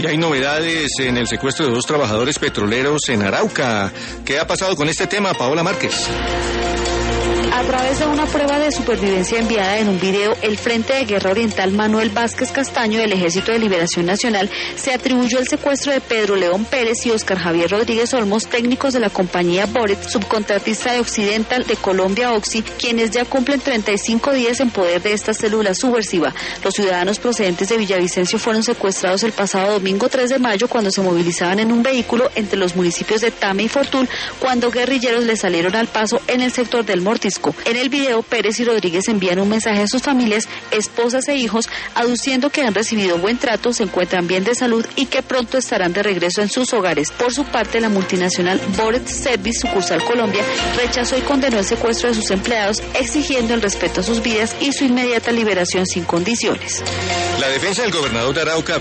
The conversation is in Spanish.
Y hay novedades en el secuestro de 2 trabajadores petroleros en Arauca. ¿Qué ha pasado con este tema, Paola Márquez? A través de una prueba de supervivencia enviada en un video, el Frente de Guerra Oriental Manuel Vázquez Castaño del Ejército de Liberación Nacional se atribuyó el secuestro de Pedro León Pérez y Oscar Javier Rodríguez Olmos, técnicos de la compañía Boret, subcontratista de Occidental de Colombia Oxy, quienes ya cumplen 35 días en poder de esta célula subversiva. Los ciudadanos procedentes de Villavicencio fueron secuestrados el pasado domingo 3 de mayo cuando se movilizaban en un vehículo entre los municipios de Tame y Fortul, cuando guerrilleros les salieron al paso en el sector del Mortisco. En el video, Pérez y Rodríguez envían un mensaje a sus familias, esposas e hijos, aduciendo que han recibido buen trato, se encuentran bien de salud y que pronto estarán de regreso en sus hogares. Por su parte, la multinacional Boret Service, sucursal Colombia, rechazó y condenó el secuestro de sus empleados, exigiendo el respeto a sus vidas y su inmediata liberación sin condiciones. La defensa del gobernador de Arauca,